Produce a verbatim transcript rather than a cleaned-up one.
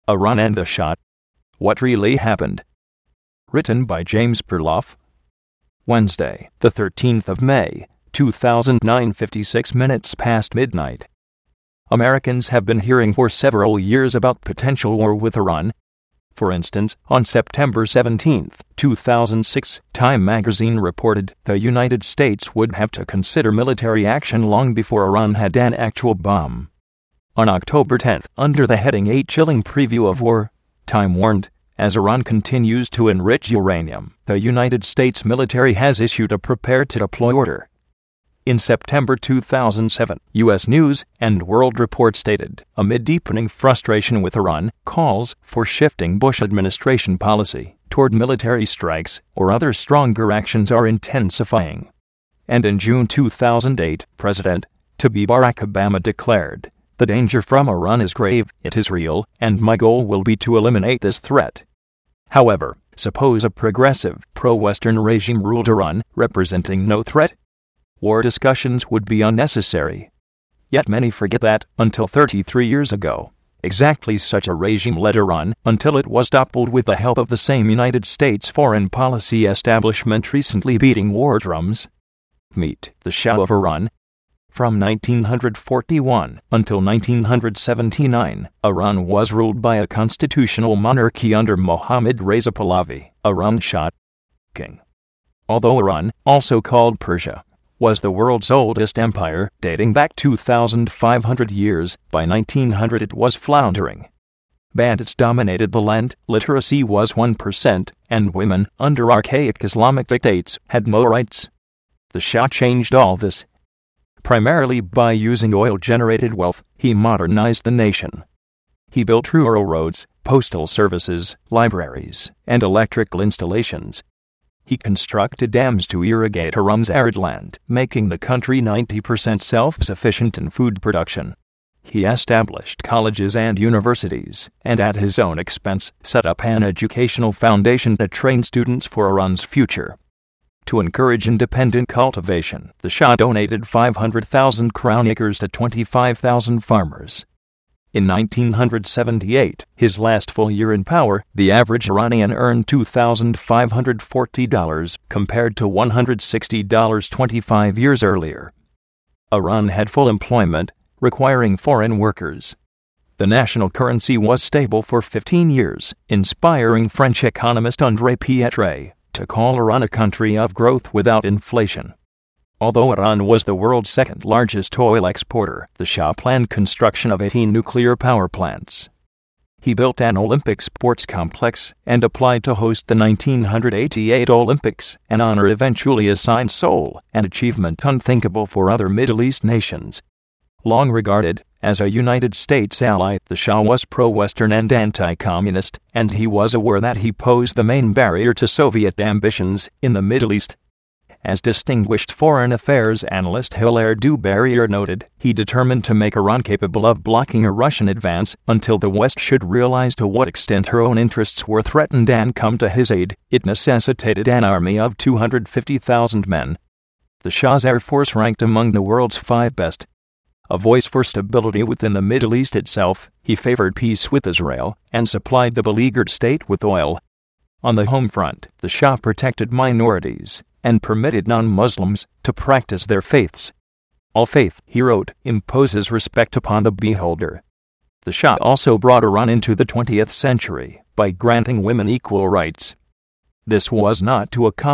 Iran and the Shah. What really happened? Written by James Perloff. Wednesday, the thirteenth of May, two thousand nine, fifty-six minutes past midnight. Americans have been hearing for several years about potential war with Iran. For instance, on September seventeenth, two thousand six, Time magazine reported the United States would have to consider military action long before Iran had an actual bomb. On October tenth, under the heading A Chilling Preview of War, Time warned, as Iran continues to enrich uranium, the United States military has issued a prepare to deploy order. In September two thousand seven, U S News and World Report stated, amid deepening frustration with Iran, calls for shifting Bush administration policy toward military strikes or other stronger actions are intensifying. And in June two thousand eight, President to be Barack Obama declared, the danger from Iran is grave, it is real, and my goal will be to eliminate this threat. However, suppose a progressive, pro-Western regime ruled Iran, representing no threat? War discussions would be unnecessary. Yet many forget that, until thirty-three years ago, exactly such a regime led Iran until it was toppled with the help of the same United States foreign policy establishment recently beating war drums. Meet the Shah of Iran. From nineteen forty-one until nineteen seventy-nine, Iran was ruled by a constitutional monarchy under Mohammad Reza Pahlavi, Iran's Shah king. Although Iran, also called Persia, was the world's oldest empire, dating back two thousand five hundred years, by nineteen hundred it was floundering. Bandits dominated the land, literacy was one percent, and women, under archaic Islamic dictates, had no rights. The Shah changed all this. Primarily by using oil-generated wealth, he modernized the nation. He built rural roads, postal services, libraries, and electrical installations. He constructed dams to irrigate Iran's arid land, making the country ninety percent self-sufficient in food production. He established colleges and universities, and at his own expense, set up an educational foundation to train students for Iran's future. To encourage independent cultivation, the Shah donated five hundred thousand crown acres to twenty-five thousand farmers. In nineteen seventy-eight, his last full year in power, the average Iranian earned two thousand five hundred forty dollars compared to one hundred sixty dollars twenty-five years earlier. Iran had full employment, requiring foreign workers. The national currency was stable for fifteen years, inspiring French economist André Pietret to call Iran a country of growth without inflation. Although Iran was the world's second-largest oil exporter, the Shah planned construction of eighteen nuclear power plants. He built an Olympic sports complex and applied to host the nineteen eighty-eight Olympics, an honor eventually assigned Seoul, an achievement unthinkable for other Middle East nations. Long regarded as a United States ally, the Shah was pro-Western and anti-communist, and he was aware that he posed the main barrier to Soviet ambitions in the Middle East. As distinguished foreign affairs analyst Hilaire du Barrier noted, he determined to make Iran capable of blocking a Russian advance until the West should realize to what extent her own interests were threatened and come to his aid. It necessitated an army of two hundred fifty thousand men. The Shah's air force ranked among the world's five best. A voice for stability within the Middle East itself, he favored peace with Israel and supplied the beleaguered state with oil. On the home front, the Shah protected minorities and permitted non-Muslims to practice their faiths. All faith, he wrote, imposes respect upon the beholder. The Shah also brought Iran into the twentieth century by granting women equal rights. This was not to accommodate